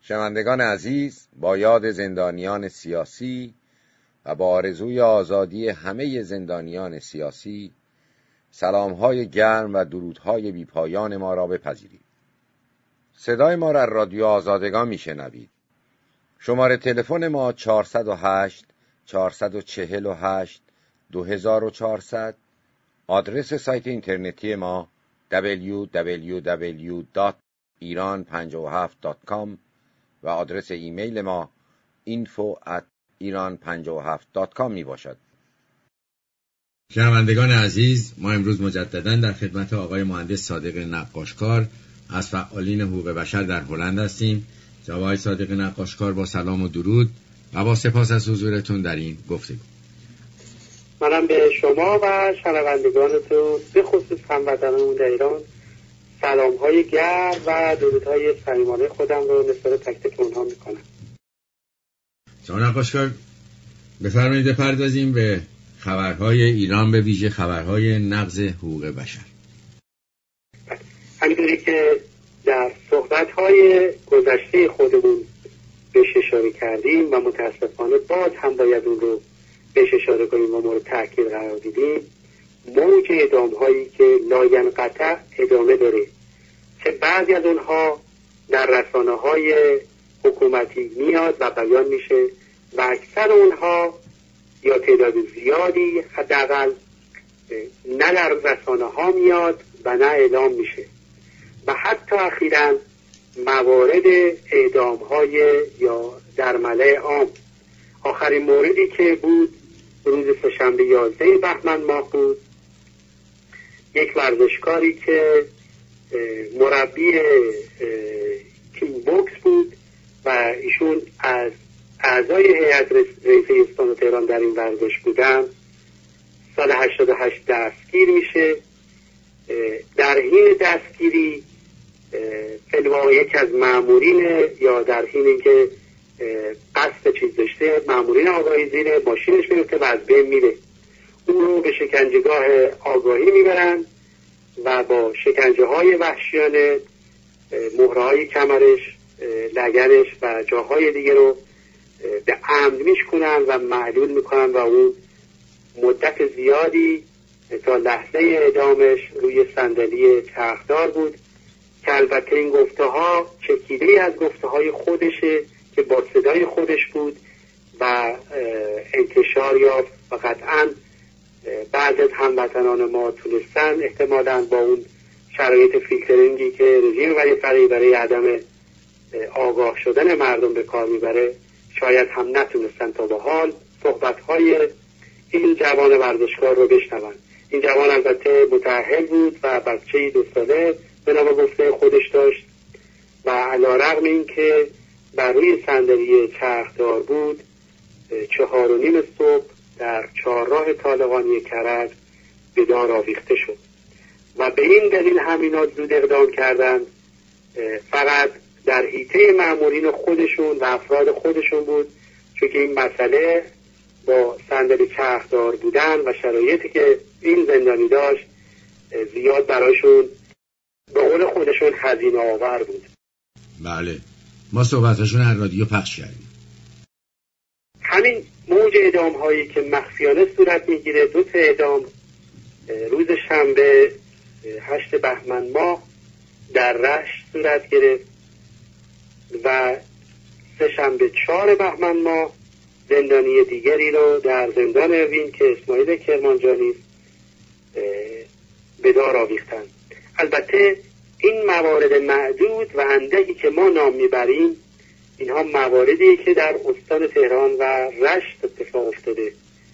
شنوندگان عزیز، با یاد زندانیان سیاسی و با آرزوی آزادی همه زندانیان سیاسی، سلام‌های گرم و درودهای بی‌پایان ما را بپذیرید. صدای ما را رادیو آزادگان میشنوید. شماره تلفن ما 408 448 2400. آدرس سایت اینترنتی ما www.iran57.com و آدرس ایمیل ما info@iran57.com می باشد. شنوندگان عزیز، ما امروز مجددا در خدمت آقای مهندس صادق نقاشکار از فعالین حقوق بشر در هلند هستیم. جناب آقای صادق نقاشکار، با سلام و درود و با سپاس از حضورتون در این گفتگو. منم به شما و شنوندگانتون به خصوص هموطنانمون در ایران سلام‌های گرم و درودهای صمیمانه خودم رو نسبت تک تک اونها میکنم. جناب نقاشکار، بفرمایید بپردازیم به خبرهای ایران، به ویژه خبرهای نقض حقوق بشر. همینطوری که در صحبت‌های گذشته خودمون بهش اشاره کردیم و متاسفانه باز هم باید اون رو بهش اشاره کنیم و مورد تأکید قرار دیدیم، موج اعدام‌هایی که لاینقطع ادامه داره که بعضی از اونها در رسانه‌های حکومتی میاد و بیان میشه و اکثر اونها یا تعداد زیادی حداقل نه در رسانه‌ها میاد و نه اعلام میشه و حتی اخیراً موارد اعدام‌های یا در ملأ عام. آخرین موردی که بود روز سه‌شنبه 11 بهمن ماه بود. یک ورزشکاری که مربی کینگ بوکس بود و ایشون از اعضای هیئت رئیسه استان تهران در این ورزش بودن، سال 88 دستگیر میشه. در حین دستگیری فلوا یک از مامورین یا در حین اینکه قصد چیز داشته، مامورین آگاهی زیر ماشینش میفته و از بین میره. اون رو به شکنجهگاه آگاهی میبرن و با شکنجه های وحشیانه مهره های کمرش، لگنش و جاهای دیگه رو به عمد میشکنن و معلول میکنن و اون مدت زیادی تا لحظه اعدامش روی صندلی چرخدار بود که البته این گفته ها چکیده از گفته های خودشه که با صدای خودش بود و انتشار یافت و قطعاً بعد از هموطنان ما تونستن احتمالاً با اون شرایط فیلترینگی که رژیم برای عدم آگاه شدن مردم به کار میبره شاید هم نتونستن تا به حال صحبت‌های این جوان ورزشکار رو بشنون. این جوان البته متأهل بود و بچه‌ای 2 ساله به نام گفته خودش داشت و علی‌رغم این که بر روی صندلی چرخدار بود 4:30 صبح در چهارراه طالقانی کرج به دار آویخته شد و به این دلیل همینا زود اقدام کردند. فقط در حیطه مامورین خودشون و افراد خودشون بود، چون که این مسئله با صندلی چرخدار بودن و شرایطی که این زندانی داشت زیاد برایشون به قول خودشون هزینه آور بود. بله، ما صحبتاشون هر رادیو پخش کردیم. همین موج اعدام هایی که مخفیانه صورت میگیره، 2 تا اعدام روز شنبه 8 بهمن ماه در رشت صورت گرفت و سه‌شنبه 4 بهمن ماه زندانی دیگری رو در زندان اوین که اسماعیل کرمانجانی به دار آویختن. البته این موارد معدود و اندکی که ما نام میبریم اینها مواردی که در استان تهران و رشت اتفاق افتاده،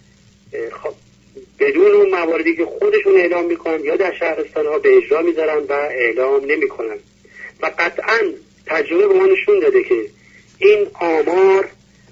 بدون اون مواردی که خودشون اعلام میکنن یا در شهرستانها به اجرا میذارن و اعلام نمیکنن و قطعاً تجربه به ما نشون داده که این آمار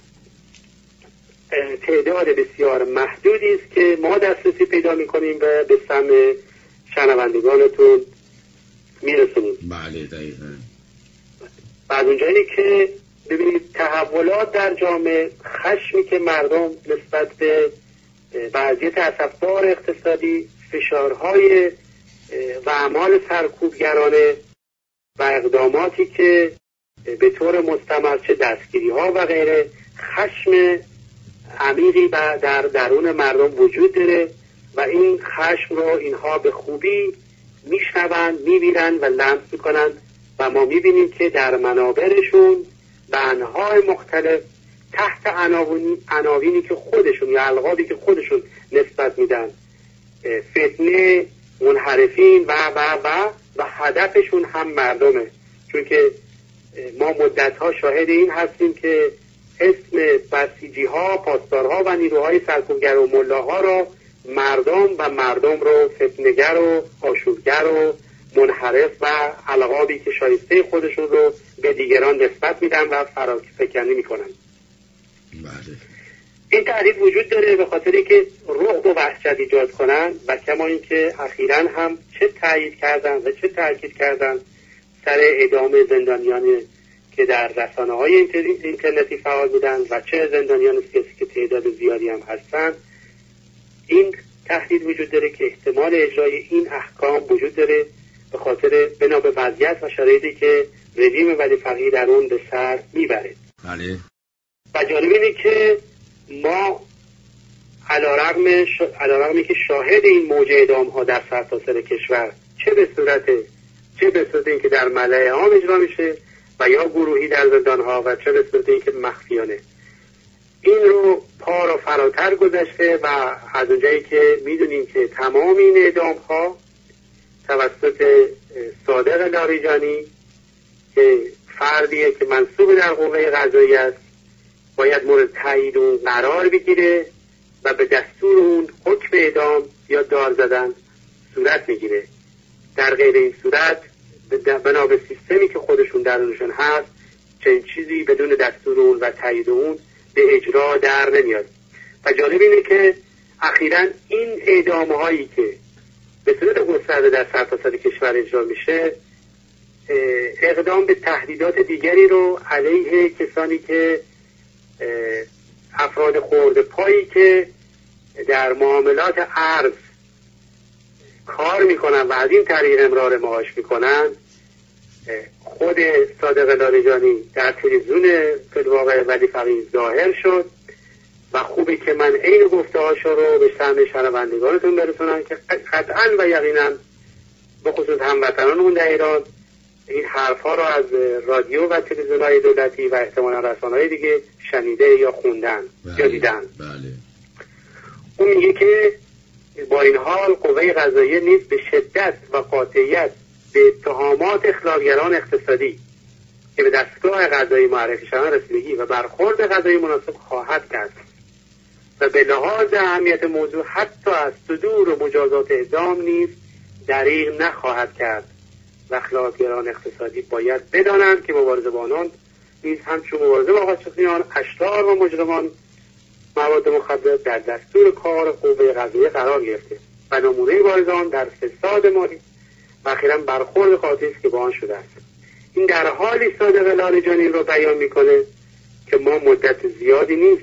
تعداد بسیار محدودی است که ما دسترسی پیدا میکنیم و به سمع شنوندگانتون میرسونیم. بله دقیقاً. بعد اونجایی که ببینید تحولات در جامعه، خشمی که مردم نسبت به وضعیت اسفبار اقتصادی، فشارهای و اعمال سرکوبگرانه و اقداماتی که به طور مستمر، چه دستگیری ها و غیره، خشم عمیقی در درون مردم وجود داره و این خشم رو اینها به خوبی میشنوند، میبینن و لمس میکنن و ما میبینیم که در منابرشون به انواع مختلف تحت عناوینی که خودشون یا القابی که خودشون نسبت میدن، فتنه، منحرفین و هدفشون هم مردمه. چون که ما مدتها شاهد این هستیم که اسم بسیجی ها، پاسدارها و نیروهای سرکوبگر و ملاها را مردم رو فتنه‌گر و آشوبگر و منحرف و القابی که شایسته خودشون رو به دیگران نسبت میدن و فراکفکنی میکنن. این تحریف وجود داره به خاطری که رعب و وحشت ایجاد کنن و کما اینکه اخیراً هم چه تایید کردن و چه تاکید کردن سر اعدام زندانیانی که در رسانه‌های اینترنتی فعال بودن و چه زندانیان سیاسی که تعداد زیادی هم هستن. این تهدید وجود داره که احتمال اجرای این احکام وجود داره به خاطر بنا به وضعیت و شرایطی که رژیم ولی فقیه در اون به سر میبره. بله. و جالب اینه که ما علیرغمی که شاهد این موج اعدام ها در سرتاسر کشور چه به صورت اینکه در ملأ عام اجرا میشه و یا گروهی در زندان ها و چه به صورت اینکه مخفیانه، این رو پا رو فراتر گذشته و از اونجایی که میدونیم که تمام این اعدام ها توسط صادق لاریجانی که فردیه که منصوب در قوه قضاییه است باید مورد تایید اون قرار بگیره و به دستور اون حکم اعدام یا دار زدن صورت میگیره. در غیر این صورت بنا به سیستمی که خودشون درونشون هست چنین چیزی بدون دستور اون و تایید اون به اجرا در نمیاد. و جالب اینه که اخیراً این اعدام هایی که به صورت گسترده در سرتاسر کشور اجرا میشه اقدام به تهدیدات دیگری رو علیه کسانی که افراد خورده پایی که در معاملات ارز کار میکنن و از این طریق امرار معاش میکنن. خود صادق لاریجانی در تلویزیون فی‌الواقع ولی فقیه ظاهر شد و خوبه که من این گفته هاشو رو به سمع شنوندگانتون برسونم که قطعا و یقینا به خصوص هموطنانمون در ایران این حرفا رو از رادیو و تلویزیون‌های دولتی و احتمالاً رسانه‌های دیگه شنیده یا خوندن یا دیدن. بله. اون میگه که با این حال قوه قضاییه نیز به شدت و قاطعیت به اتهامات اخلاقگران اقتصادی که به دستگاه قضایی معرفی شدن رسیدگی و برخورد قضایی مناسب خواهد کرد و به لحاظ اهمیت موضوع حتی از صدور و مجازات اعدام نیز دریغ نخواهد کرد و اخلاقگران اقتصادی باید بدانند که مبارزه با آنان نیز همچون مبارزه با قاچاقچیان، اشرار و مجرمان مواد مخدر در دستور کار قوه قضاییه قرار گرفته و نمونه بارز آن در فساد مالی و اخیراً برخورد قاطعی است که با آن شده است. این در حالی صادق لاریجانی رو بیان میکنه که ما مدت زیادی نیست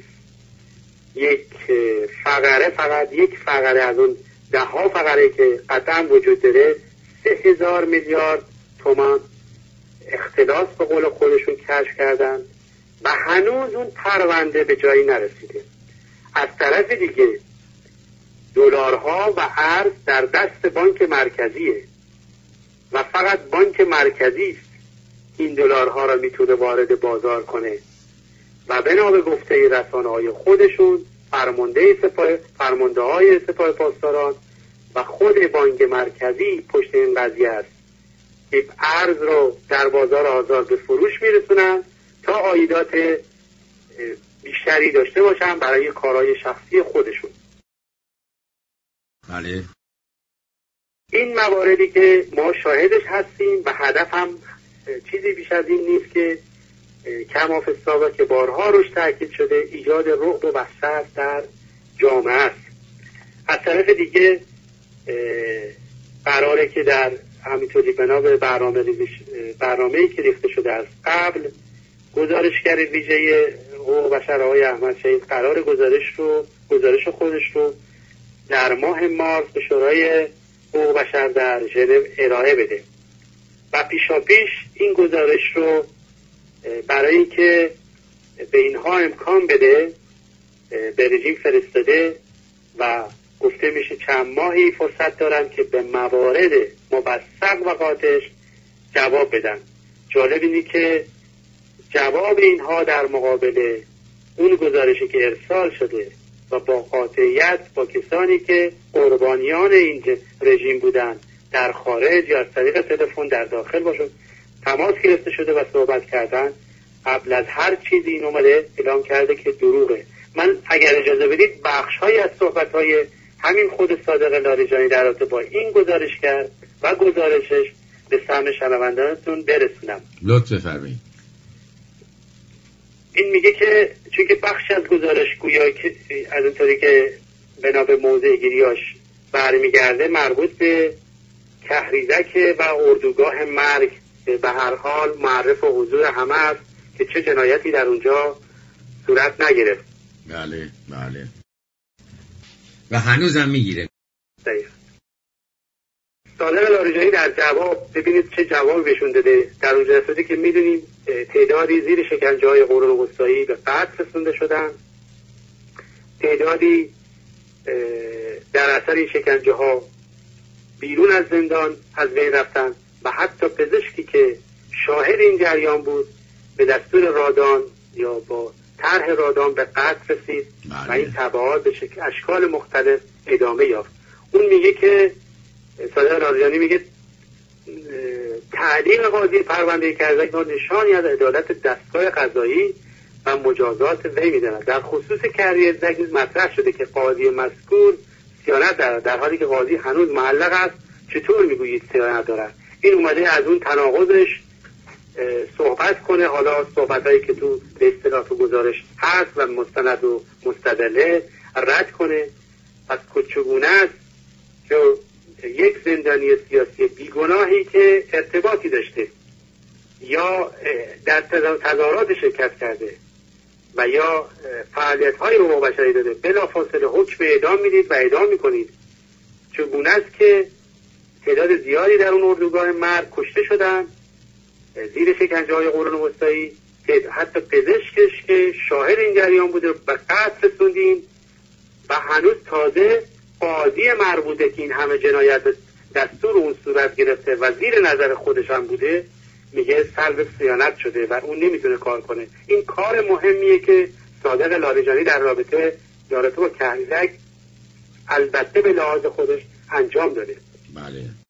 فقط یک فقره از اون 10 فقره که قطعا وجود داره 3000 میلیارد تومان اختلاس به قول خودشون کشف کردن و هنوز اون پرونده به جایی نرسیده. از طرف دیگه دلارها و ارز در دست بانک مرکزیه و فقط بانک مرکزی است این دلارها را میتونه وارد بازار کنه و بنا به گفته رسانه‌های خودشون فرمانده های سپاه پاسداران و خود بانک مرکزی پشت این قضیه است که ارز رو در بازار آزاد به فروش میرسونن تا عایدات بیشتری داشته باشن برای کارهای شخصی خودشون. بله. این مواردی که ما شاهدش هستیم و هدف هم چیزی بیش از این نیست که کما فی السابق که بارها روش تاکید شده ایجاد رعب و وحشت در جامعه است. از طرف دیگه قراره که در همینطوری بنا به برنامه‌ای که ریخته شده از قبل گزارشگر ویژه حقوق بشر آقای احمد شهید قرار گزارش خودش رو در ماه مارس به شورای حقوق بشر در ژنو ارائه بده و پیشاپیش این گزارش رو برای اینکه به اینها امکان بده به رژیم فرستاده و گفته میشه چند ماهی فرصت دارن که به موارد مبسق و قاطعش جواب بدن. جالب اینه که جواب اینها در مقابل اون گزارشی که ارسال شده و با قاطعیت با کسانی که قربانیان این رژیم بودن در خارج یا از طریق تلفن در داخل باشون تماس گرفته شده و صحبت کردن، قبل از هر چیزی این اومده اعلام کرده که دروغه. من اگر اجازه بدید بخش‌هایی از صحبت‌های همین خود صادق لاریجانی در رابطه با این گزارش کرد و گزارشش به سمع شنوندانتون برسونم. لطف فرمایید. این میگه که چون که بخشی از گزارش گویا که از اونطوری که بنا به موضع گیریاش برمیگرده مربوط به کهریزک و اردوگاه مرگ به هر حال معرف و حضور همه است که چه جنایتی در اونجا صورت نگرفت. بله بله و هنوزم میگیره. صادق لاریجانی در جواب ببینید چه جوابی بهشون داده. در اون جلساتی که میدونیم تعدادی زیر شکنجه‌های قرون وسطایی به قتل رسونده شدن، تعدادی در اثر این شکنجه‌ها بیرون از زندان از بین رفتن و حتی پزشکی که شاهد این جریان بود به دستور رادان یا با طرح رادان به قتل رسید و این تبعات به اشکال مختلف ادامه یافت. اون میگه که صادق لاریجانی میگه تعلیق قاضی پرونده کرزک نشانی از عدالت دستگاه قضایی و مجازات وی میداند. در خصوص کرزک مطرح شده که قاضی مذکور صیانت دارد، در حالی که قاضی هنوز معلق است. چطور میگویید صیانت دارد؟ این اومده از اون تناقضش صحبت کنه. حالا صحبتایی که تو به اصطلاح گزارش هست و مستند و مستدله رد کنه. پس چگونه است که یک زندانی سیاسی بیگناهی که ارتباطی داشته یا در تظاهرات شرکت کرده و یا فعالیت‌های حقوق بشری داده بلافاصله حکم اعدام میدید و اعدام میکنید؟ چگونه است که تعداد زیادی در اون اردوگاه مرگ کشته شدن زیر شکنجه‌های قرون وسطایی که حتی پزشکش که شاهد این جریان بوده به قتل رسوندین و هنوز تازه قاضی مربوطه که این همه جنایت دستور اون صورت گرفته و زیر نظر خودش هم بوده میگه سلب صیانت شده و اون نمیتونه کار کنه. این کار مهمیه که صادق لاریجانی در رابطه با کهریزک البته به لحاظ خودش انجام داده. بله